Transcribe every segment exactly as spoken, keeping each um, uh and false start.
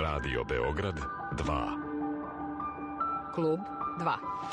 Radio Beograd dva. Klub dva.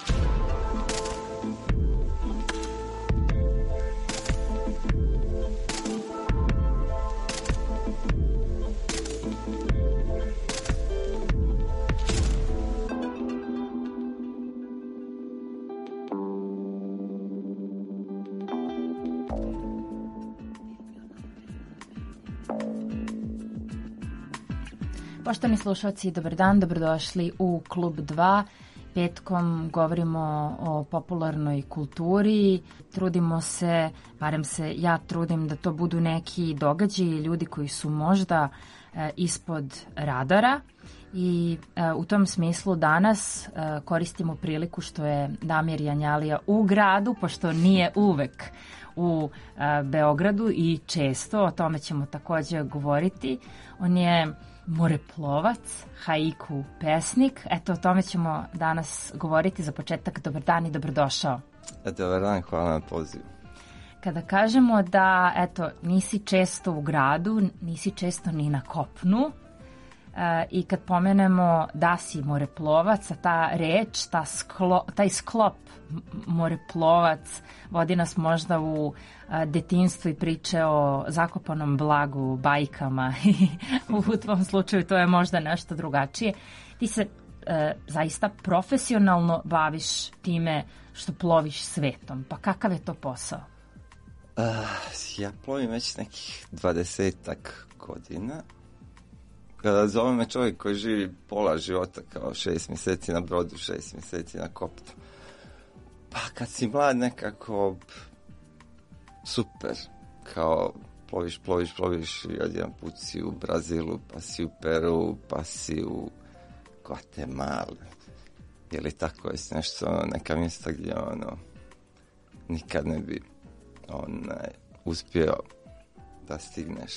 Poštovani slušalci, dobar dan, dobrodošli u Klub dva. Petkom govorimo o popularnoj kulturi, trudimo se, barem se ja trudim da to budu neki događaji, ljudi koji su možda e, ispod radara i e, u tom smislu danas e, koristimo priliku što je Damir Janjalija u gradu, pošto nije uvek u e, Beogradu i često, o tome ćemo takođe govoriti. On je moreplovac, haiku pesnik. Eto, o tome ćemo danas govoriti. Za početak, dobar dan i dobrodošao. Dobar dan, hvala na pozivu. Kada kažemo da, eto, nisi često u gradu, nisi često ni na kopnu, e, i kad pomenemo da si moreplovac, a ta reč, ta sklo, taj sklop moreplovac vodi nas možda u a, detinjstvo i priče o zakopanom blagu, bajkama i u tvom slučaju to je možda nešto drugačije. Ti se e, zaista profesionalno baviš time što ploviš svetom. Pa kakav je to posao? Uh, ja plovim već nekih dvadesetak godina. Kada zove me čovjek koji živi pola života, kao šest mjeseci na brodu, šest mjeseci na kopnu. Pa kad si mlad nekako super, kao ploviš, ploviš, ploviš i odjedan put si u Brazilu, pa si u Peru, pa si u Guatemala. Ili tako je nešto, neka mjesta gdje ono nikad ne bi onaj, uspio da stigneš.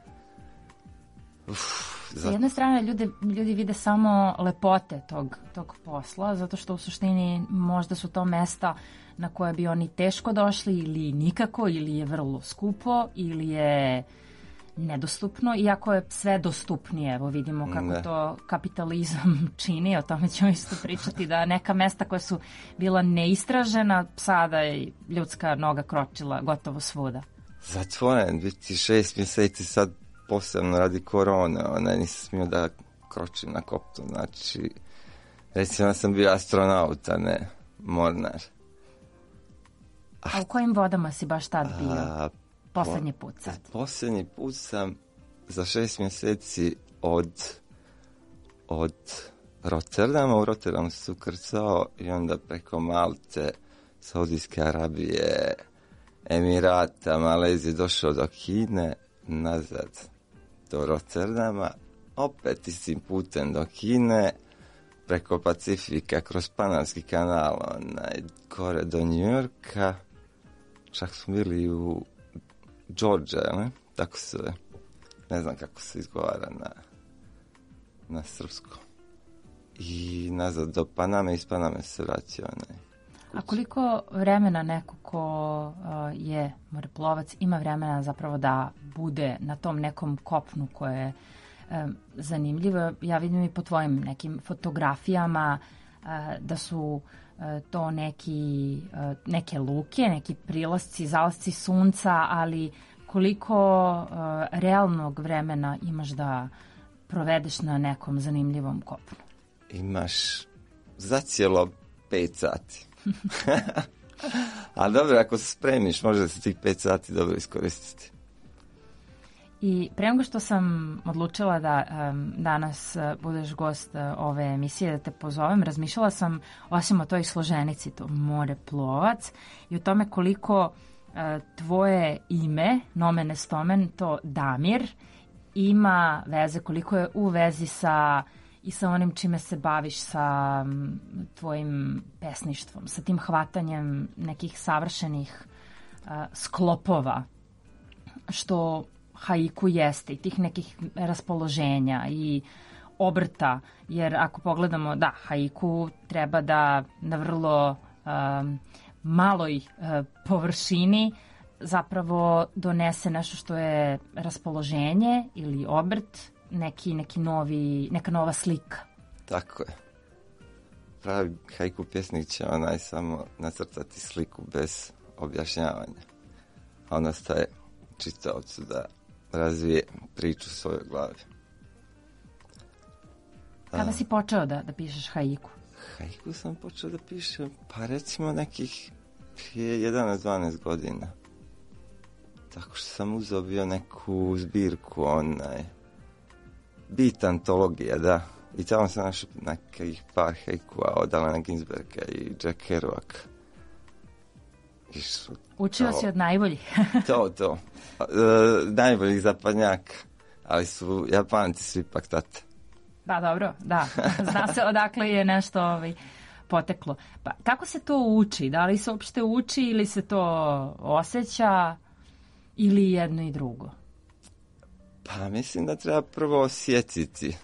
Uf, Sa jedne strane ljudi, ljudi vide samo lepote tog, tog posla, zato što u suštini možda su to mesta na koje bi oni teško došli ili nikako, ili je vrlo skupo, ili je nedostupno, iako je sve dostupnije. Evo vidimo kako ne. To kapitalizam čini, o tome ćemo isto pričati, da neka mesta koja su bila neistražena, sada je ljudska noga kročila gotovo svuda. Zatvoren, biti šest mjeseci sad posebno radi korone, onaj nisam smio da kročim na kopnu, znači recimo da sam bio astronaut, a ne mornar. A, a u kojim vodama si baš tad bio? A, Poslednji put sad. Posljednji put sam za šest mjeseci od, od Rotterdama, u Rotterdamu se ukrcao i onda preko Malte, Saudijske Arabije, Emirata, Malezije došao do Kine, nazad do Rotterdama, opet istim putem do Kine, preko Pacifika, kroz Panamski kanal, onaj, gore do Njujorka, čak smo bili u Georgia, ne? Tako se, ne znam kako se izgovara na, na srpskom. I nazad do Paname, iz Paname se vraća onaj. A koliko vremena neko ko uh, je moreplovac ima vremena zapravo da bude na tom nekom kopnu koje je um, zanimljivo? Ja vidim i po tvojim nekim fotografijama uh, da su uh, to neki, uh, neke luke, neki prilasci, zalasci sunca, ali koliko uh, realnog vremena imaš da provedeš na nekom zanimljivom kopnu? Imaš zacijelo pet sati. Ali dobro, ako se spremiš, može se tih pet sati dobro iskoristiti. I pre nego što sam odlučila da um, danas uh, budeš gost uh, ove emisije, da te pozovem, razmišljala sam osim o toj složenici, to moreplovac, i o tome koliko uh, tvoje ime, nomen est omen, to Damir, ima veze, koliko je u vezi sa i sa onim čime se baviš, sa um, tvojim pesništvom, sa tim hvatanjem nekih savršenih uh, sklopova, što haiku jeste, i tih nekih raspoloženja i obrta, jer ako pogledamo, da, haiku treba da na vrlo um, maloj uh, površini zapravo donese nešto što je raspoloženje ili obrt neki, neki novi, neka nova slika. Tako je. Pravi haiku pjesnik će onaj samo nacrtati sliku bez objašnjavanja. A on ostaje čitaocu da razvije priču u svojoj glavi. Kada A, si počeo da, da pišeš haiku? Haiku sam počeo da pišem, pa recimo nekih prije jedanaest dvanaest godina. Tako što sam uzeo bio neku zbirku, onaj, bit antologija, da. I tamo sam našao nekih par haikua od Alana Ginsberga i Jack Kerouac. Su, Učio to, si od najboljih. to, to. E, najboljih zapadnjaka, ali su Japanci svi pak tate. Pa dobro, da. Zna se odakle je nešto ovaj, poteklo. Pa kako se to uči? Da li se uopšte uči ili se to osjeća ili jedno i drugo? Pa mislim da treba prvo osjetiti,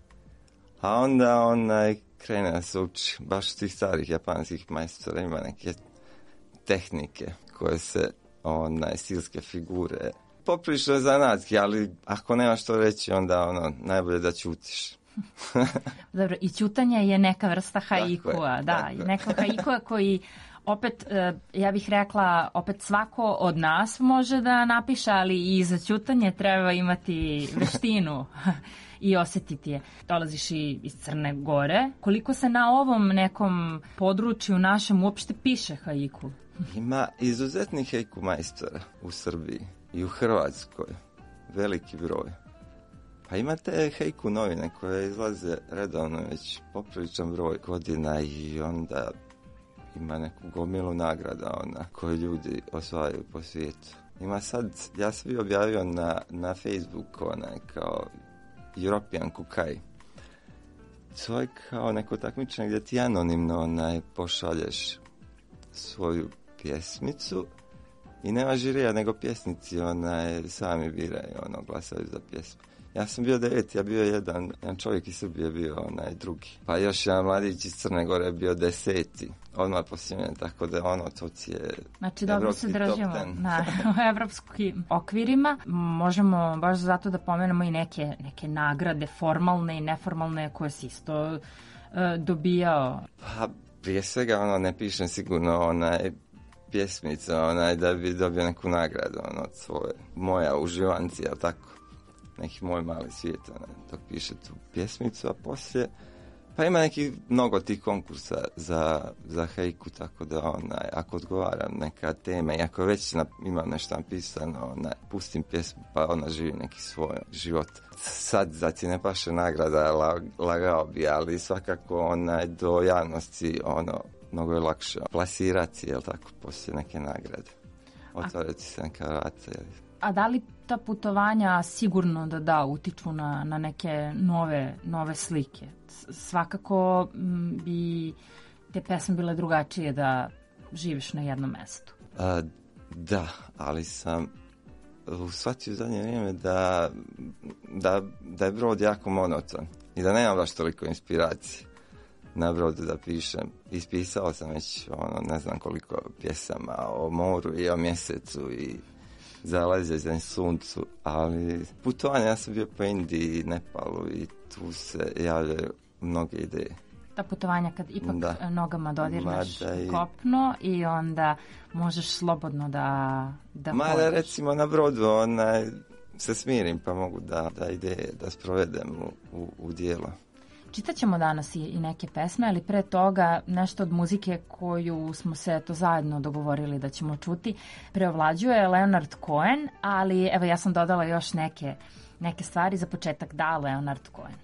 a onda onaj krene da se uči. Baš tih starih japanskih majstora ima neke tehnike koje se, onaj, stilske figure, poprilično zanatski, ali ako nemaš što reći, onda ono, najbolje da ćutiš. Dobro, i ćutanje je neka vrsta haikua, da, tako i je. neka haikua koji opet, ja bih rekla, opet svako od nas može da napiše, ali i za ćutanje treba imati veštinu i osjetiti je. Dolaziš i iz Crne Gore. Koliko se na ovom nekom području našem uopšte piše haiku? Ima izuzetnih haiku majstora u Srbiji i u Hrvatskoj. Veliki broj. Pa imate haiku novine koje izlaze redovno već popriličan broj godina i onda ima neku gomilu nagrada ona koju ljudi osvajaju po svijetu. Ima sad, ja sam bio objavio na, na Facebooku onaj kao European Kukai. To je kao neko takmičenje gdje ti anonimno onaj pošalješ svoju pjesmicu i nema žirija nego pjesnici onaj sami biraju, ono, glasaju za pjesmu. Ja sam bio deveti, ja bio jedan, jedan čovjek iz Srbije bio onaj drugi. Pa još jedan mladić iz Crne Gore bio deseti. Odmah posljednje, tako da ono, to ti je znači, dobro se držimo na evropskim okvirima. Možemo baš zato da pomenemo i neke, neke nagrade, formalne i neformalne, koje si isto uh, dobijao. Pa, prije svega, ono, ne pišem sigurno onaj pjesmica, onaj, da bi dobio neku nagradu, ono, od svoje, moja uživanci, jel tako? Neki moj mali svijet, onaj, dok piše tu pjesmicu, a poslije, pa ima neki mnogo tih konkursa za, za haiku, tako da, onaj, ako odgovaram neka tema i ako već na, imam nešto napisano, onaj, pustim pjesmu, pa ona živi neki svoj život. Sad, za ti ne paše nagrada, lag, lagao bi, ali svakako, onaj, do javnosti, ono, mnogo je lakše plasirati, jel tako, poslije neke nagrade. Otvoriti se neka vrata, jel? A da li ta putovanja sigurno da da utiču na, na neke nove, nove slike? Svakako m, bi te pesme bile drugačije da živiš na jednom mestu. A, da, ali sam shvatio u zadnje vrijeme da, da, da je brod jako monoton i da nemam baš toliko inspiracije na brodu da pišem. Ispisao sam već ono, ne znam koliko pjesama o moru i o mjesecu i zalazećem suncu, ali putovanja, ja sam bio po Indiji i Nepalu i tu se javljaju mnoge ideje. Ta putovanja kad ipak da. nogama dodirneš i... kopno i onda možeš slobodno da da Mada hođeš. Recimo na brodu onaj, se smirim pa mogu da, da ideje da sprovedem u, u, u dijelo. Čitaćemo danas i, i neke pesme, ali pre toga nešto od muzike koju smo se to zajedno dogovorili da ćemo čuti. Preovlađuje Leonard Cohen, ali evo ja sam dodala još neke, neke stvari. Za početak da, Leonard Cohen.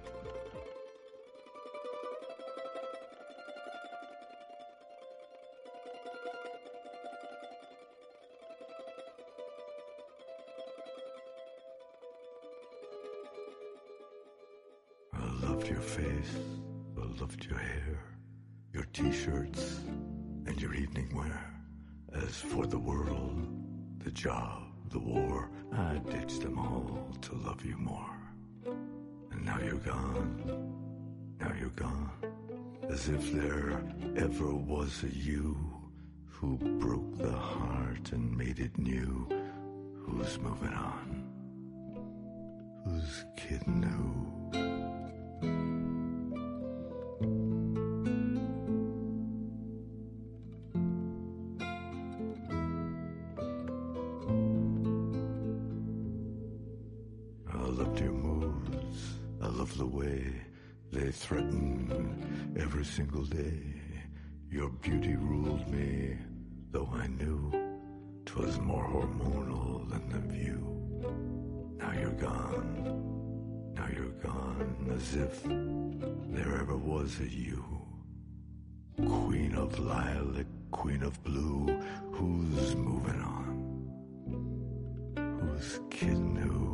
Your face, I loved your hair, your t-shirts, and your evening wear. As for the world, the job, the war, I ditched them all to love you more. And now you're gone, now you're gone, as if there ever was a you who broke the heart and made it new, who's moving on, Who's kidding who? I loved your moves. I love the way they threaten every single day. Your beauty ruled me, though I knew 'twas more hormonal than the view. Now you're gone, now you're gone, as if there ever was a you. Queen of lilac, queen of blue, who's moving on? Who's kidding who?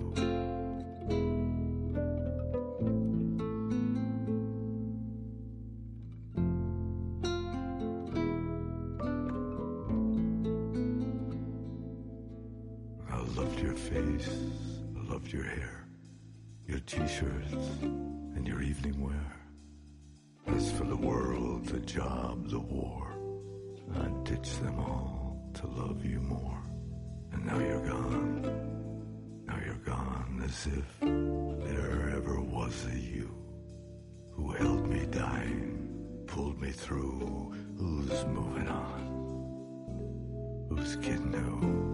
Face, I loved your hair, your t-shirts, and your evening wear. As for the world, the job, the war, I ditched them all to love you more. And now you're gone, now you're gone, as if there ever was a you who held me dying, pulled me through. Who's moving on? Who's kidding who?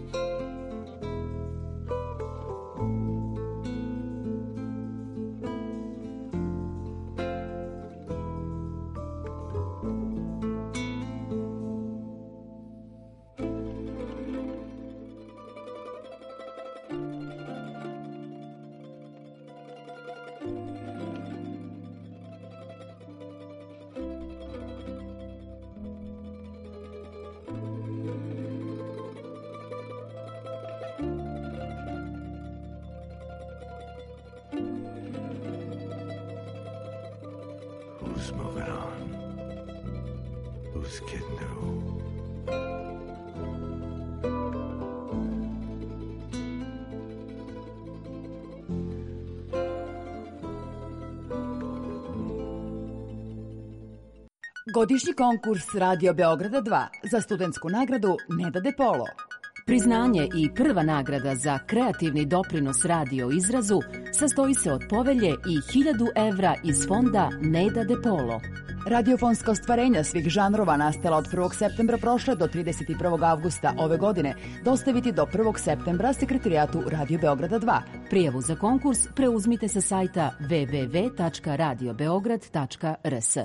Who's moving on? Who's kidding who? Godišnji konkurs Radio Beograda dva za studentsku nagradu Neda De Polo. Priznanje i prva nagrada za kreativni doprinos radio izrazu sastoji se od povelje i hiljadu evra iz fonda Neda De Polo. Radiofonska ostvarenja svih žanrova nastala od prvog septembra prošle do trideset prvog avgusta ove godine dostaviti do prvog septembra sekretarijatu Radio Beograda dva. Prijavu za konkurs preuzmite sa sajta w w w tačka radio beograd tačka r s.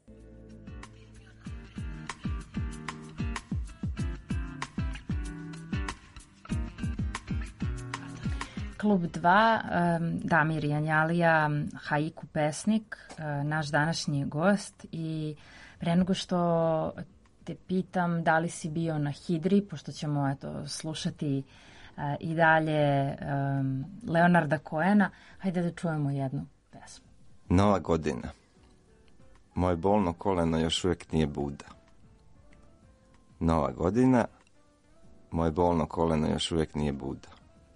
Klub dva, Damir Janjalija, haiku pesnik, naš današnji gost, i pre nego što te pitam da li si bio na Hidri, pošto ćemo eto, slušati i dalje Leonarda Cohena, hajde da čujemo jednu pesmu. Nova godina. Moje bolno koleno još uvijek nije Buda. Nova godina. Moje bolno koleno još uvijek nije Buda.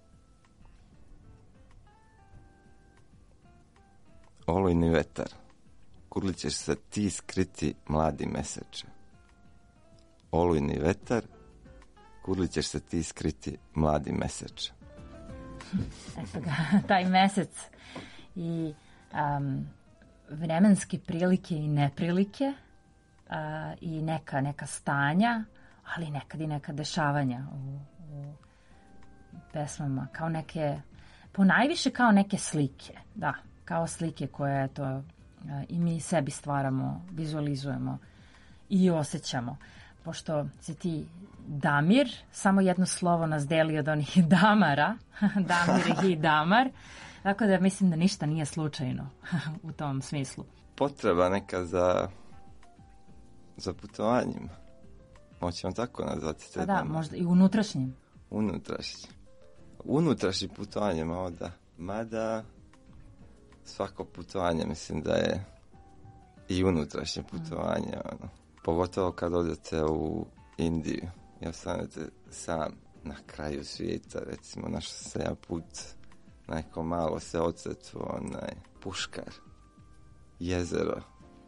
Olujni vetar, kudli ćeš se ti skriti, mladi meseče. Olujni vetar, kudli ćeš se ti skriti, mladi meseče. Eto ga, taj mesec i um, vremenske prilike i neprilike uh, i neka, neka stanja, ali nekad i neka dešavanja u, u pesmama, kao neke, ponajviše kao neke slike, da. Kao slike koje eto, i mi sebi stvaramo, vizualizujemo i osjećamo. Pošto si ti Damir, samo jedno slovo nas deli od onih Damara, Damir i Damar, tako da mislim da ništa nije slučajno u tom smislu. Potreba neka za, za putovanjima. Moćemo tako nazvati. Pa da, možda i unutrašnjim. Unutrašnjim. Unutrašnjim putovanjima, o da. Mada svako putovanje mislim da je i unutrašnje putovanje, ono. Pogotovo kad odete u Indiju i ostanete sam na kraju svijeta, recimo našao sam jedan put na neko malo se odsetvo, onaj Puškar, jezero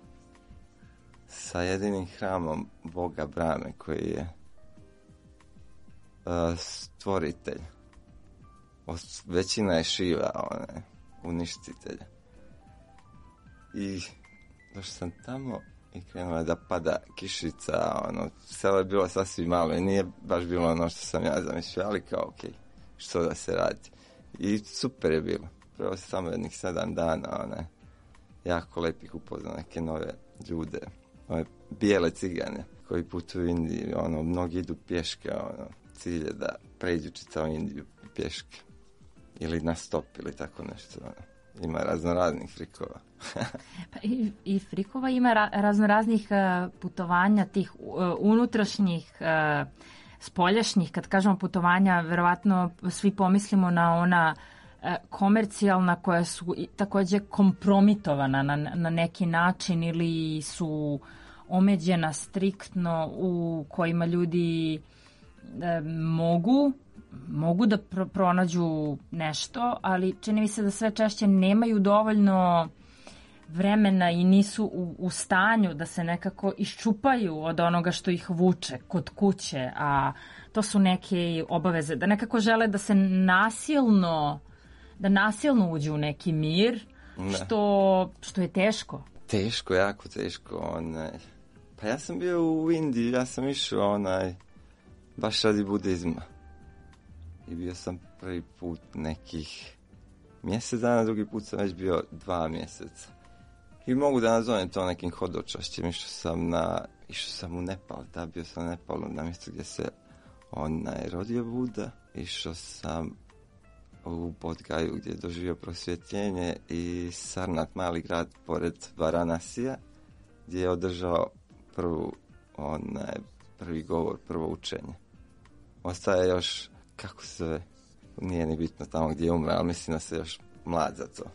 sa jedinim hramom Boga Brame koji je uh, stvoritelj os, većina je šiva, one, uništitelja. I došao sam tamo i krenuo je da pada kišica, ono, selo je bilo sasvim malo i nije baš bilo ono što sam ja zamišljao, ali kao, ok, što da se radi. I super je bilo. Prvo sam samo jednih sedam dana, one, jako lepih upoznao neke nove ljude, ove bijele cigane koji putuju u Indiju, ono, mnogi idu pješke, ono, cilj je da pređu čitavu Indiju pješke. Ili na stop, ili tako nešto, ono. Ima raznoraznih frikova. Pa i, i frikova ima ra, raznoraznih uh, putovanja, tih uh, unutrašnjih, uh, spoljašnjih, kad kažemo putovanja, verovatno svi pomislimo na ona uh, komercijalna koja su i, također kompromitovana na, na neki način ili su omeđena striktno u kojima ljudi uh, mogu mogu da pro- pronađu nešto, ali čini mi se da sve češće nemaju dovoljno vremena i nisu u, u stanju da se nekako iščupaju od onoga što ih vuče kod kuće, a to su neke obaveze, da nekako žele da se nasilno, da nasilno uđu u neki mir, što, što je teško. Teško, jako teško. Onaj. Pa ja sam bio u Indiji, ja sam išao onaj, baš radi budizma. I bio sam prvi put nekih mjesec dana, drugi put sam već bio dva mjeseca. I mogu da nazovem to nekim hodočašćem. Išao sam na, išao sam u Nepal, da, bio sam u Nepalu, na mjestu gdje se onaj rodio Buda. Išao sam u Bodgaju gdje je doživio prosvjetljenje i Sarnat, mali grad pored Varanasija, gdje je održao prvu, onaj, prvi govor, prvo učenje. Ostaje još, kako se, nije ni bitno tamo gdje je umre, ali mislim da se još mlad za to.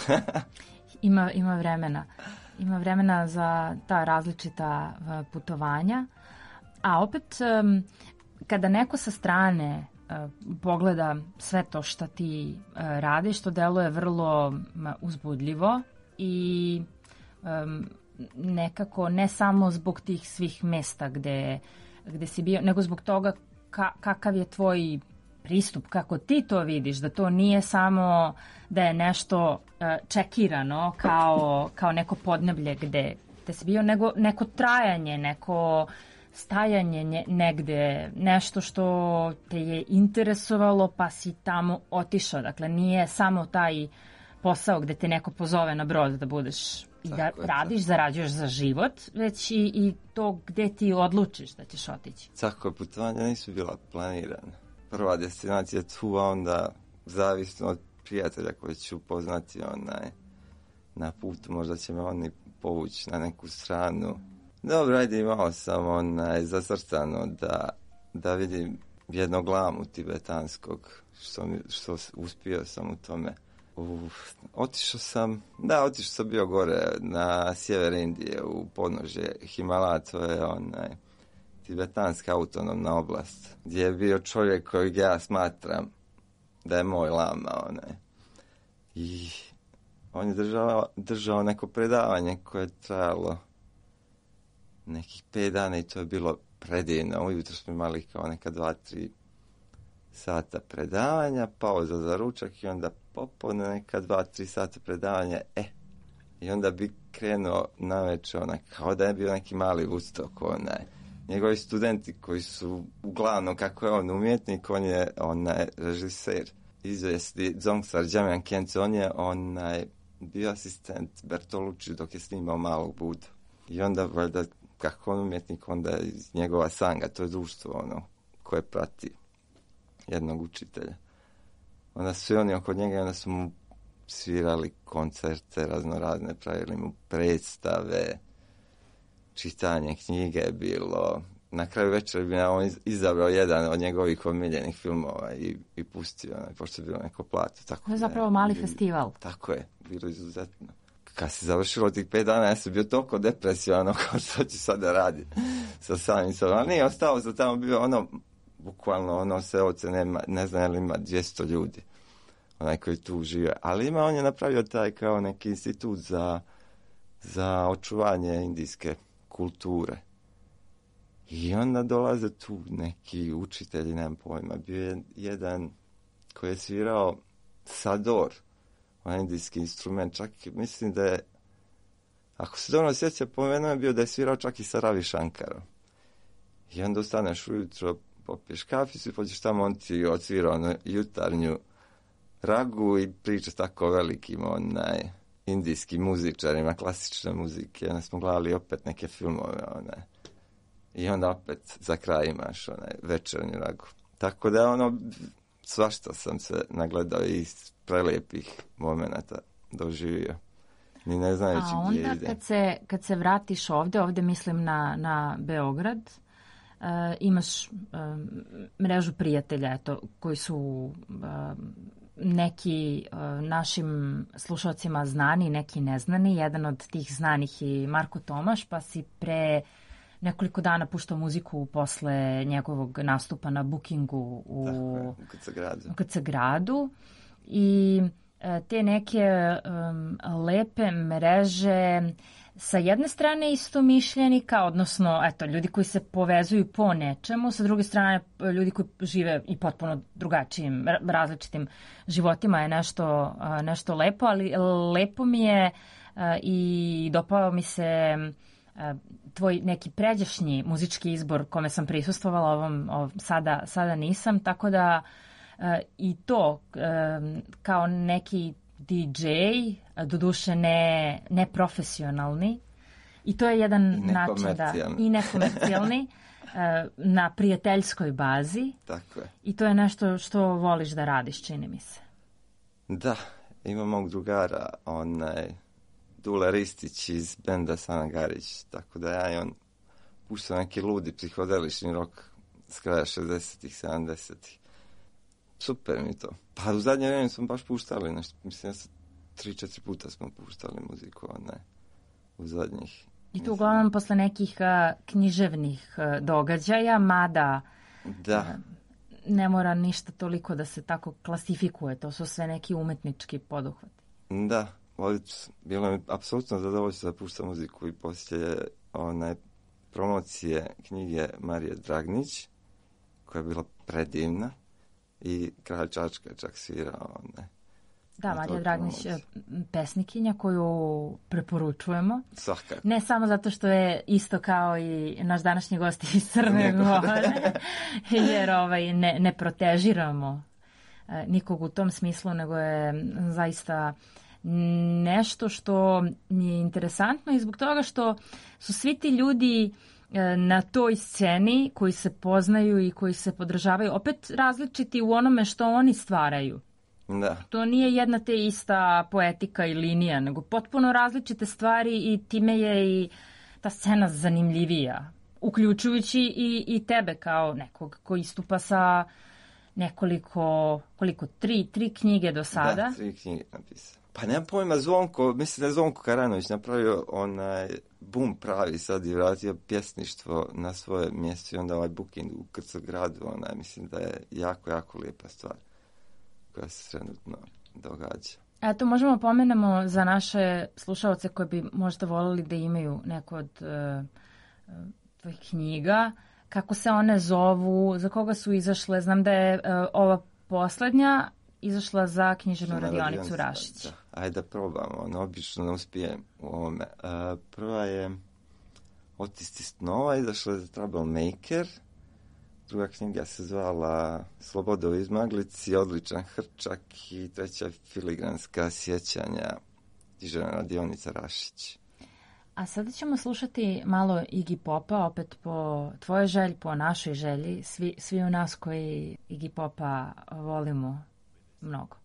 Ima, ima vremena. Ima vremena za ta različita uh, putovanja. A opet, um, kada neko sa strane uh, pogleda sve to što ti uh, radiš, to deluje vrlo um, uzbudljivo i um, nekako ne samo zbog tih svih mesta gde, gde si bio, nego zbog toga ka, kakav je tvoj pristup, kako ti to vidiš, da to nije samo da je nešto uh, čekirano kao, kao neko podneblje gde te si bio, nego neko trajanje, neko stajanje nje, negde, nešto što te je interesovalo pa si tamo otišao. Dakle, nije samo taj posao gde te neko pozove na brod da budeš i da tako radiš, tako. Zarađuješ za život, već i, i to gde ti odlučiš da ćeš otići. Tako, putovanja nisu bila planirana. Prva destinacija tu, a onda zavisno od prijatelja koji ću upoznati onaj, na putu, možda će me oni povući na neku stranu. Dobro, ajde, imao sam onaj, zacrtano da, da vidim jednog lamu tibetanskog, što, mi, što uspio sam u tome. Uf, otišao sam, da, otišao sam bio gore na sjever Indije, u podnožje Himalaja, to je onaj, tibetanska autonomna oblast, gdje je bio čovjek kojeg ja smatram da je moj lama, onaj. I on je držao, držao neko predavanje koje je trajalo nekih pet dana i to je bilo predivno. Ujutro smo imali kao neka dva, tri sata predavanja, pauza za ručak i onda popodne neka dva, tri sata predavanja, e, i onda bi krenuo naveče, onaj, kao da je bio neki mali Woodstock, onaj. Njegovi studenti koji su uglavnom, kako je on umjetnik, on je onaj režiser, izvesti Dzongsar Džamjan Kjence, on je onaj bio asistent Bertolucci dok je snimao Malog Budu. I onda, valjda, kako on umjetnik, onda iz njegova sanga, to je društvo, ono, koje prati jednog učitelja. Onda su oni oko njega, onda su mu svirali koncerte raznorazne, pravili mu predstave, čitanje knjige je bilo. Na kraju večera bi on izabrao jedan od njegovih omiljenih filmova i, i pustio, onaj, pošto je bilo neko plato. Tako to je zapravo mali je, festival. Tako je, bilo izuzetno. Kad se završilo tih pet dana, ja sam bio toliko depresivan, kao što ću sada raditi sa samim sobom. Ali nije, ostao sam tamo, bio ono, bukvalno ono seoce, nema, ne znam je li ima dvjesto ljudi, onaj koji tu žive. Ali ima, on je napravio taj kao neki institut za, za očuvanje indijske kulture. I onda dolaze tu neki učitelji, nemam pojma, bio je jedan koji je svirao sador, onaj indijski instrument, čak mislim da je, ako se dobro sjeća, pomenuo je bio da je svirao čak i sa Ravi Shankarom. I onda ustaneš ujutro, popiješ kaficu i pođeš tamo, on ti odsvira ono jutarnju ragu i priča tako velikim onaj indijskim muzičarima, klasične muzike. Onda smo gledali opet neke filmove, onaj. I onda opet za kraj imaš onaj večernju ragu. Tako da ono, svašta sam se nagledao i iz prelijepih momenata doživio. Ni ne znajući gdje ide. A onda kad se, kad se vratiš ovde, ovde mislim na, na Beograd, uh, imaš um, mrežu prijatelja, eto, koji su um, neki uh, našim slušalcima znani, neki neznani. Jedan od tih znanih je Marko Tomaš, pa si pre nekoliko dana puštao muziku posle njegovog nastupa na Bookingu u, Tako, u K C gradu. U K C gradu. I te neke um, lepe mreže sa jedne strane istomišljenika, odnosno eto, ljudi koji se povezuju po nečemu, sa druge strane ljudi koji žive i potpuno drugačijim, različitim životima je nešto, uh, nešto lepo, ali lepo mi je uh, i dopao mi se uh, tvoj neki pređašnji muzički izbor kome sam prisustvovala, ovom, ovom sada, sada nisam, tako da Uh, i to um, kao neki D J, doduše ne, ne profesionalni, i to je jedan način da i nekomercijalni uh, na prijateljskoj bazi. Tako je. I to je nešto što voliš da radiš, čini mi se. Da, imam mog drugara, onaj Dule Ristić iz benda Sana Garić, tako da ja i on puštao neki ludi psihodelični rock s kraja šezdesetih, sedamdesetih. Super mi to. Pa u zadnje vrijeme smo baš puštali nešto, mislim da tri, četiri puta smo puštali muziku, ne, u zadnjih. I to uglavnom posle nekih uh, književnih uh, događaja, mada da. Uh, ne mora ništa toliko da se tako klasifikuje, to su sve neki umetnički poduhvati. Da, bilo mi apsolutno zadovoljstvo da puštam muziku i poslije onaj promocije knjige Marije Dragnić, koja je bila predivna. I Kralj Čačka je čak svirao. Ne. Da, Marija Dragnić, pesnikinja koju preporučujemo. Svakako. Ne samo zato što je isto kao i naš današnji gost iz Crne Gore, jer ovaj, ne, ne protežiramo nikog u tom smislu, nego je zaista nešto što je interesantno i zbog toga što su svi ti ljudi na toj sceni koji se poznaju i koji se podržavaju opet različiti u onome što oni stvaraju. Da. To nije jedna te ista poetika i linija, nego potpuno različite stvari i time je i ta scena zanimljivija, uključujući i, i tebe kao nekog koji istupa sa nekoliko, koliko, tri, tri knjige do sada. Da, tri knjige napisao. Pa nemam pojma, Zvonko, mislim da je Zvonko Karanović napravio onaj bum pravi sad i vratio pjesništvo na svoje mjesto i onda ovaj Booking u K C gradu, onaj, mislim da je jako, jako lijepa stvar koja se trenutno događa. Eto, možemo pomenemo za naše slušalce koji bi možda volili da imaju neku od uh, tvojih knjiga, kako se one zovu, za koga su izašle. Znam da je uh, ova poslednja izašla za književnu radionicu Rašić. Da. Ajde da probamo, ono, obično ne uspijem u ovome. Uh, prva je Otisti snova, izašla je za Troublemaker. Druga knjiga se zvala Sloboda u izmaglici, Odličan hrčak i treća Filigranska sjećanja, književna radionica Rašić. A sada ćemo slušati malo Iggy Popa, opet po tvojoj želji, po našoj želji, svi, svi u nas koji Iggy Popa volimo mnogo.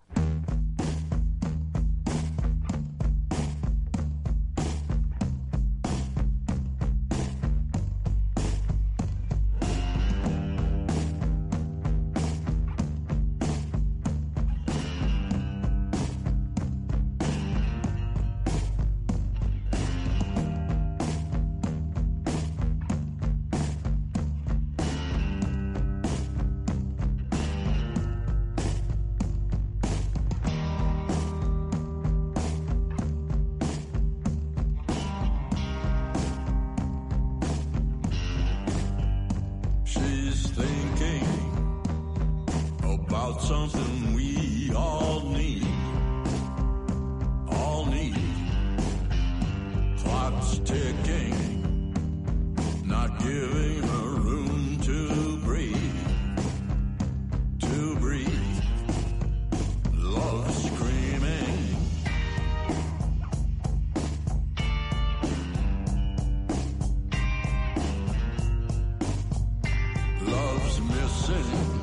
about something we all need, all need. Clock's ticking, not giving her room to breathe, to breathe. Love screaming, love's missing.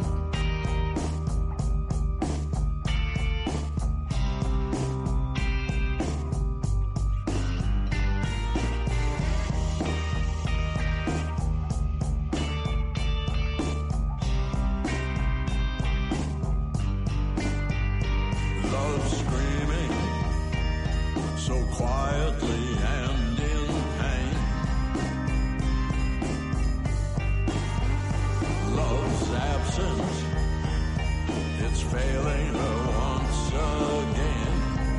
Quietly and in pain, love's absent, it's failing her once again,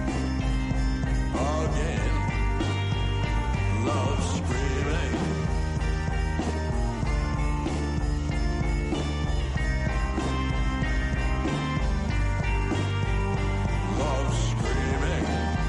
again, love screaming, love screaming.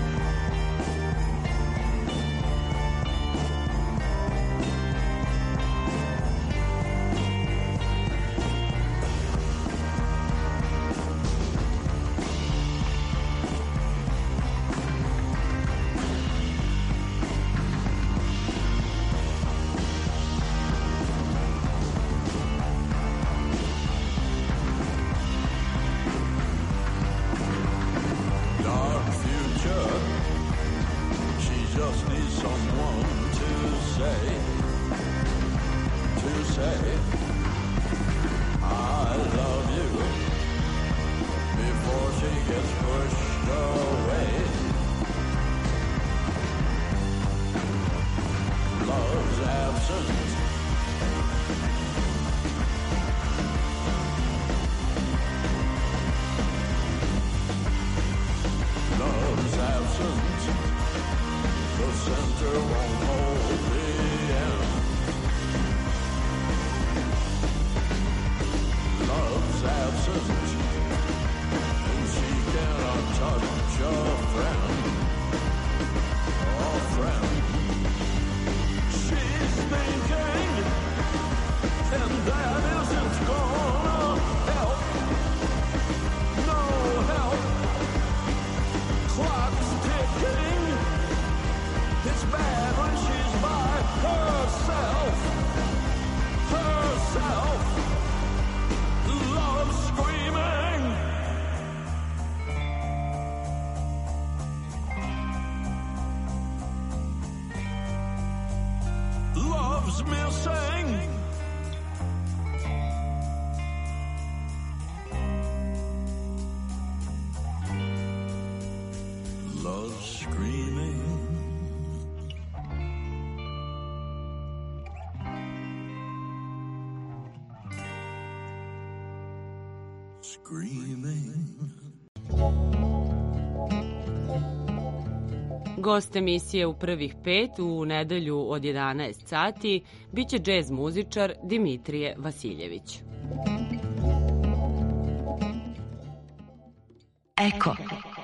Gost emisije u prvih pet u nedelju od jedanaest sati biće džez muzičar Dimitrije Vasiljević. Eko.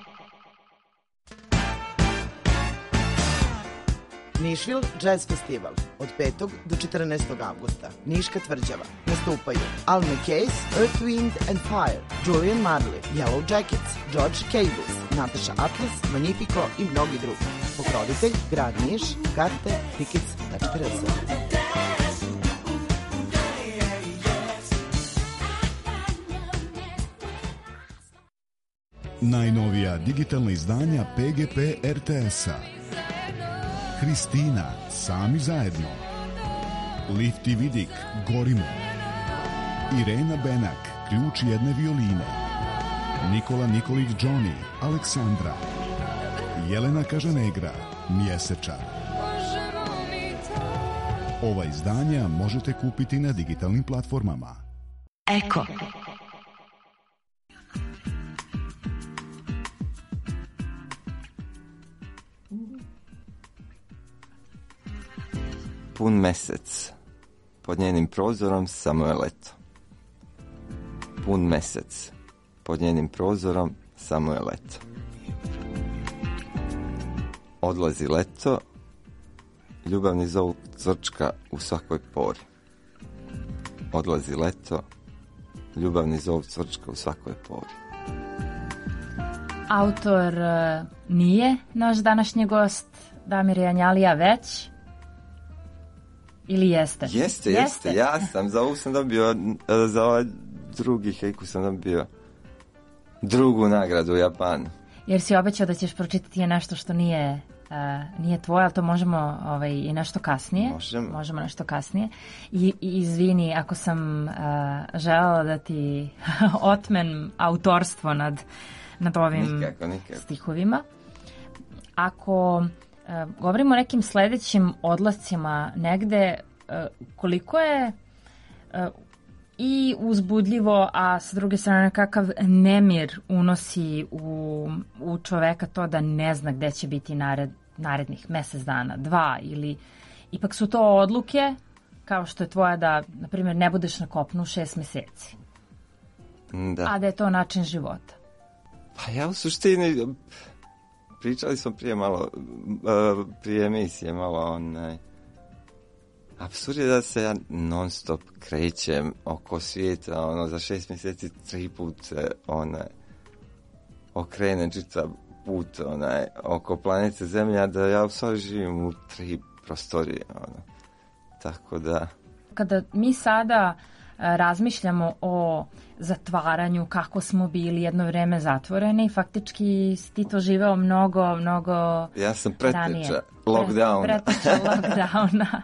Nišvil Jazz Festival od petog do četrnaestog avgusta. Niška tvrđava. Nastupaju Al McCase, Earth, Wind and Fire, Julian Marley, Yellow Jackets, George Cables, Natasha Atlas, Magnifico i mnogi drugi. Pokrovitelj Grad Niš, karte tickets tačka r s. Najnovija digitalna izdanja P G P R T S-a. Hristina, Sami zajedno. Lifti Vidik, Gorimo. Irena Benak, Ključ jedne violine. Nikola Nikolić Johnny, Aleksandra. Jelena Kažanegra, Mjesečar. Ova izdanja možete kupiti na digitalnim platformama. Eko. Pun mesec. Pod njenim prozorom samo je leto. Pun mesec. pod njenim prozorom samo je leto. Odlazi leto, ljubavni zov cvrčka u svakoj pori. Odlazi leto, ljubavni zov cvrčka u svakoj pori. Autor uh, nije naš današnji gost Damir Janjalija već? Ili jeste? Jeste, jeste. Ja sam, za ovu sam dobio, za ovaj drugi hejku sam dobio drugu nagradu u Japanu. Jer si obećao da ćeš pročitati nešto što nije, uh, nije tvoje, ali to možemo ovaj, i nešto kasnije. Možemo. Možemo nešto kasnije. I, i izvini ako sam uh, želela da ti otmem autorstvo nad, nad ovim nikako, nikako. stihovima. Ako uh, govorimo o nekim sledećim odlascima negde, uh, koliko je uh, i uzbudljivo, a s druge strane kakav nemir unosi u, u čoveka to da ne zna gde će biti nared, narednih mesec dana, dva, ili ipak su to odluke kao što je tvoja da, na primjer, ne budeš na kopnu šest meseci. Da. A da je to način života. Pa ja u suštini, pričali smo prije malo, prije emisije malo onaj, apsurd je da se ja non stop krećem oko svijeta, ono, za šest mjeseci tri put se, onaj, okrenem čitav put, onaj, oko planete Zemlja, da ja u stvari živim u tri prostorije, ono, tako da. Kada mi sada razmišljamo o zatvaranju, kako smo bili jedno vreme zatvoreni, faktički si ti to živeo mnogo, mnogo ja sam preteča ranije. lockdowna. Preteča lockdowna.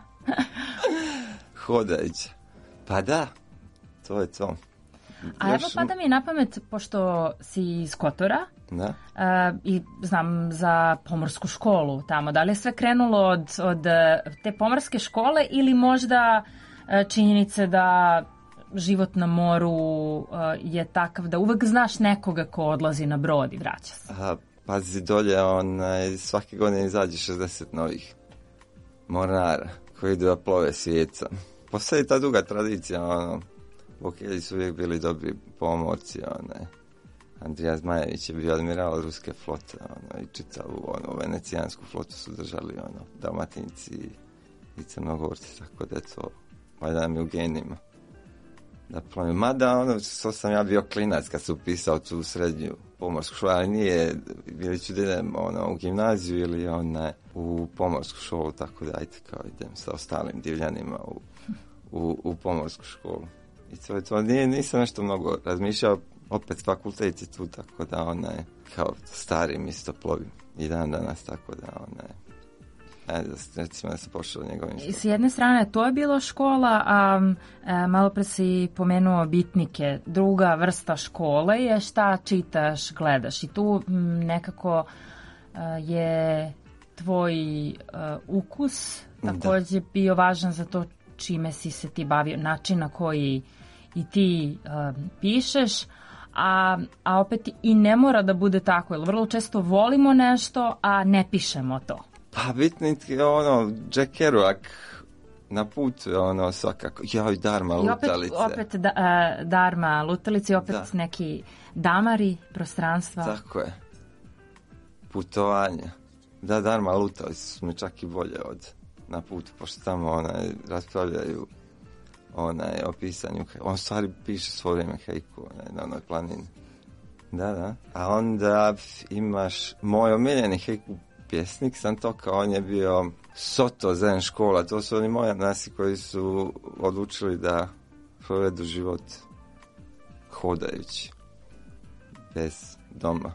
Hodajuća. Pa da, to je to. A evo pada mi na pamet, pošto si iz Kotora, da. Uh, i znam za pomorsku školu tamo, da li je sve krenulo od, od te pomorske škole ili možda uh, činjenice da život na moru uh, je takav da uvek znaš nekoga ko odlazi na brod i vraća se? A, pazi, dolje onaj, svake godine izađe šezdeset novih mornara koji idu da plove svijetom. Postoji ta duga tradicija, ono, Bokelji su uvijek bili dobri pomorci, onaj. Andrija Zmajević je bio admiral ruske flote, ono, i čitavu, ono, venecijansku flotu su držali, ono, Dalmatinci i, i Crnogorci, tako da je to, valjda nam je u genima da plovim. Mada, ono, što sam ja bio klinac kad sam upisao tu srednju pomorsku školu, ali nije, bili ću da idem, ono, u gimnaziju ili, onaj, u pomorsku školu, tako da, ajte, kao idem sa ostalim divljanima u, u, u pomorsku školu. I to je to, nije, nisam nešto mnogo razmišljao, opet fakultet je tu, tako da onaj, kao starim isto plovim i dan danas, tako da onaj, ajde, recimo da se pošao njegovim školom. S jedne strane to je bilo škola, a, a malo pre si pomenuo bitnike. Druga vrsta škole je šta čitaš, gledaš i tu m, nekako a, je tvoj a, ukus takođe da. bio važan za to čime si se ti bavio, način na koji i ti a, pišeš, a, a opet i ne mora da bude tako, jer vrlo često volimo nešto, a ne pišemo to. Pa bitnik je ono, Jack Kerouac na putu je ono svakako, joj, Darma Lutalice. I opet, opet da, uh, Darma Lutalice, opet da. neki damari, prostranstva. Tako je. Putovanja. Da, Darma Lutalice su mi čak i bolje od na putu, pošto tamo onaj, raspravljaju onaj, o pisanju. On stvari piše svo vrijeme hejku onaj, na onoj planini. Da, da. A onda imaš moj omiljeni hejku pjesnik sam to, kao on je bio Soto Zen škola, to su oni moji nasi koji su odlučili da provedu život hodajući, bez doma.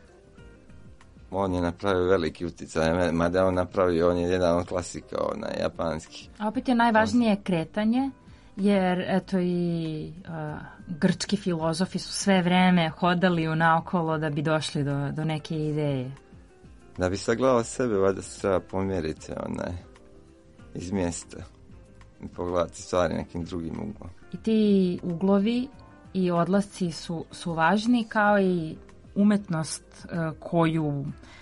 On je napravio veliki utjecaj, mada on napravio, on je jedan od klasika, onaj japanski. A opet je najvažnije kretanje, jer eto i uh, grčki filozofi su sve vreme hodali unaokolo da bi došli do, do neke ideje. Da bi sagledao sebe, valjda se treba pomjeriti onaj, iz mjesta i pogledati stvari nekim drugim uglom. I ti uglovi i odlasci su, su važni, kao i umetnost uh, koju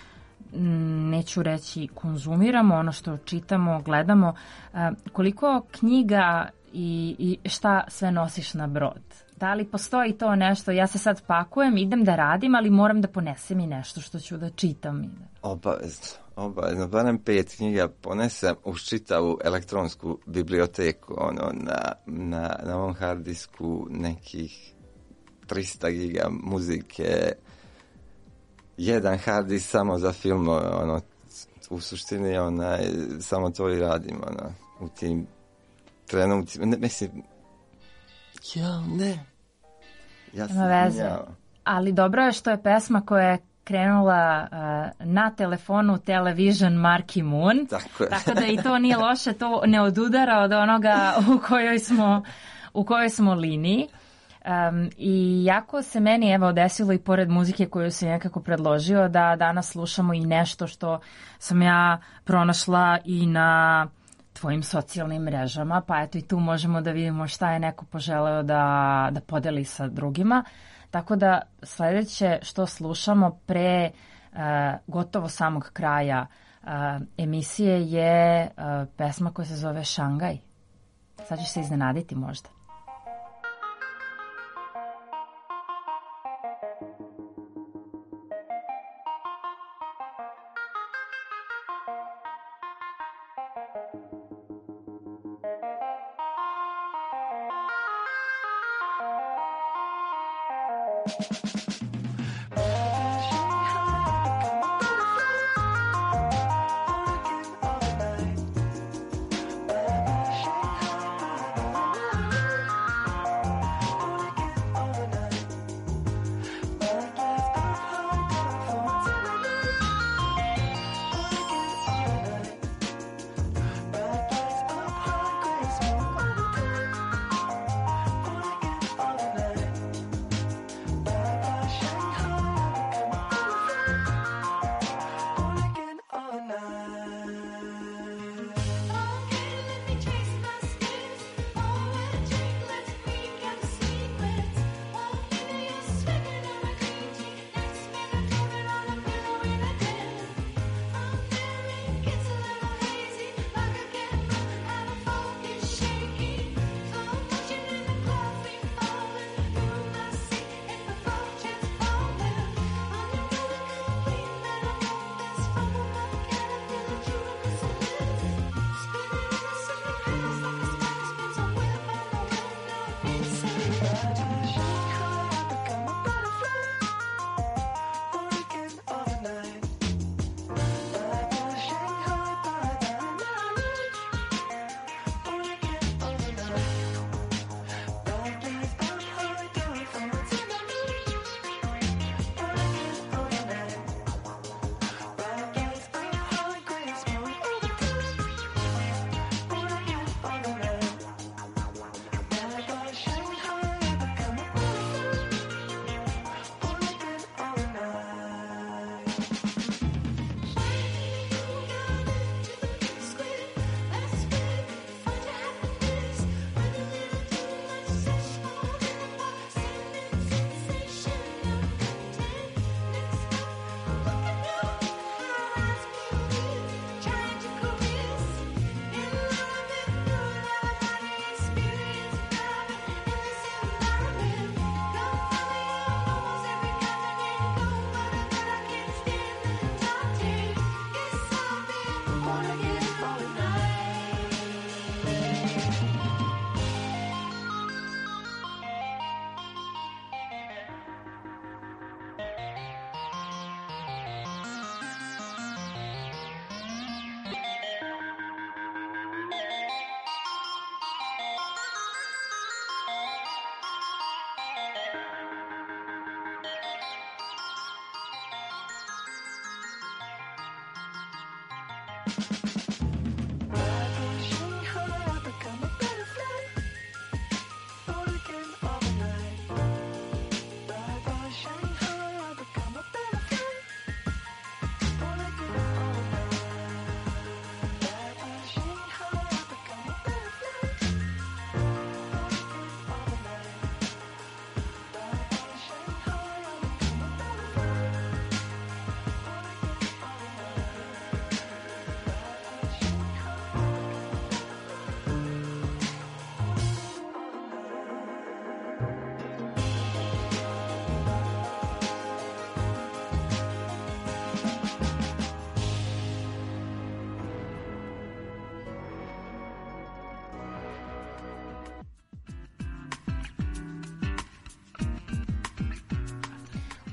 m, neću reći konzumiramo, ono što čitamo, gledamo. Uh, koliko knjiga i, i šta sve nosiš na brod? Da li postoji to nešto, ja se sad pakujem, idem da radim, ali moram da ponesem i nešto što ću da čitam. Obavezno, obavezno. Barem pet knjiga ponesem uz čitavu elektronsku biblioteku, ono, na, na, na ovom hard disku nekih tristo giga muzike, jedan hard disk samo za film, ono, u suštini, onaj, samo to i radim, ono, u tim trenucima, ne, mislim, ja, ne, ja sam, nema veze, ja. Ali dobro je što je pesma koja je krenula uh, na telefonu Television Marky Moon, tako, je. Tako da i to nije loše, to ne odudara od onoga u kojoj smo, u kojoj smo liniji. Um, I jako se meni evo desilo i pored muzike koju sam nekako predložio da danas slušamo i nešto što sam ja pronašla i na tvojim socijalnim mrežama, pa eto i tu možemo da vidimo šta je neko poželeo da, da podeli sa drugima. Tako da sledeće što slušamo pre uh, gotovo samog kraja uh, emisije je uh, pesma koja se zove Šangaj. Sad ćeš se iznenaditi možda.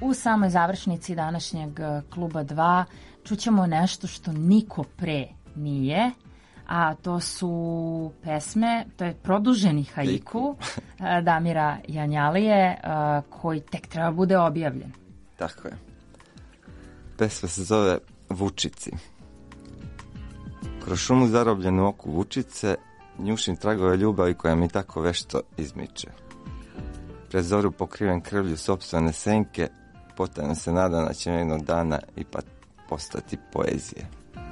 u samoj završnici današnjeg e, kluba dva čućemo nešto što niko pre nije, a to su pesme, to je produženi haiku e, Damira Janjalije, e, koji tek treba bude objavljen. Tako je. Pesma se zove Vučici. Kroz šumu zarobljenu oku vučice, njušim tragove ljubavi koja mi tako vešto izmiče. Pred zoru pokriven krvlju sopstvene senke, potajno se nadam da će jednog dana ipak postati poezije.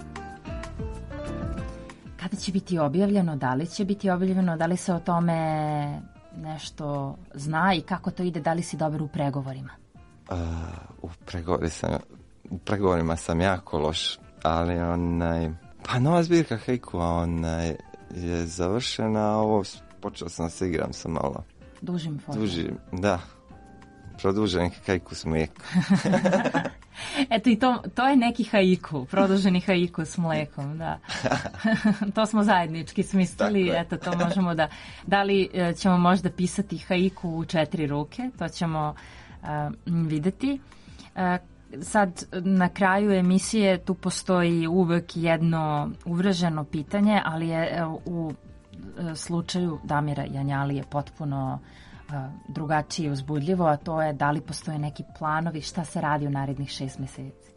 Kada će biti objavljeno, da li će biti objavljeno, da li se o tome nešto zna i kako to ide, da li si dobar u pregovorima? Uh, u, pregovori sam, u pregovorima sam jako loš, ali onaj, pa nova zbirka haiku onaj, je završena, a ovo počeo sam da se igram sa malo dužim formom. Dužim, da. Produženi haiku s mlijekom. Eto i to, to je neki haiku, produženi haiku s mlekom, da. To smo zajednički smislili, eto to možemo da, da li ćemo možda pisati haiku u četiri ruke, to ćemo uh, videti. Uh, sad na kraju emisije tu postoji uvek jedno uvreženo pitanje, ali je uh, u slučaju Damira Janjalije potpuno uh, drugačije i uzbudljivo, a to je da li postoje neki planovi, šta se radi u narednih šest meseci?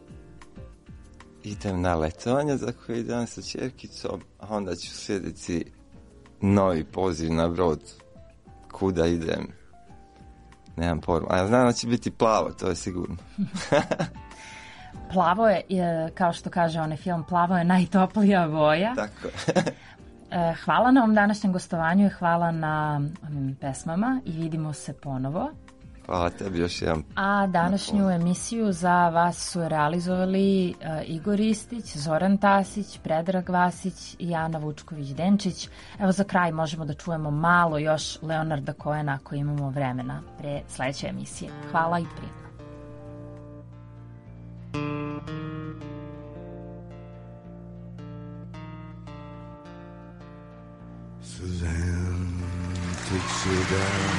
Idem na letovanje za koje idem sa ćerkicom, a onda ću sljedeći novi poziv na brod. Kuda idem? Nemam pojma. A ja znam da će biti plavo, to je sigurno. Plavo je, kao što kaže onaj film, plavo je najtoplija boja. Tako je. Hvala na ovom današnjem gostovanju i hvala na ovim pesmama i vidimo se ponovo. Hvala tebi još jedan. A današnju emisiju za vas su realizovali uh, Igor Istić, Zoran Tasić, Predrag Vasić i Ana Vučković-Denčić. Evo za kraj možemo da čujemo malo još Leonarda Cohena ako imamo vremena pre sledeće emisije. Hvala i prijatno. Suzanne takes you down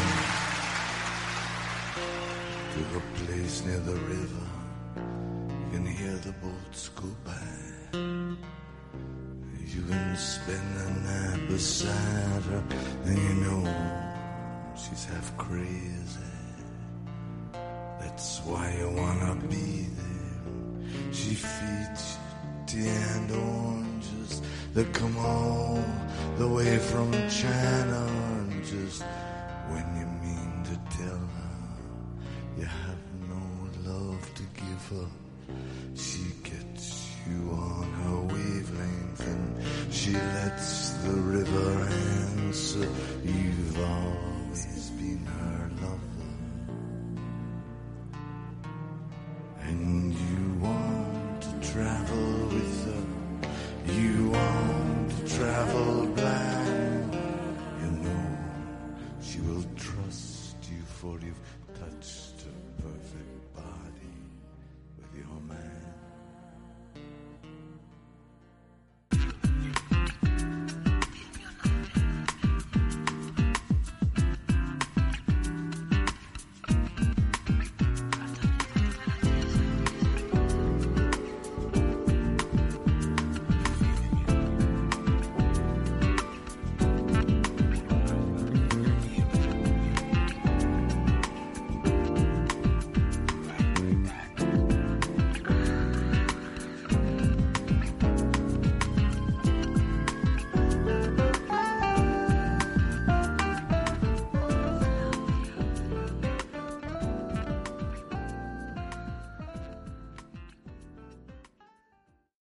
to the place near the river. You can hear the boats go by. You can spend the night beside her, and you know she's half crazy. That's why you wanna be there. She feeds you tea and oranges that come all the way from China, and just when you mean to tell her you have no love to give her, she gets you on her wavelength and she lets the river answer. You've always been her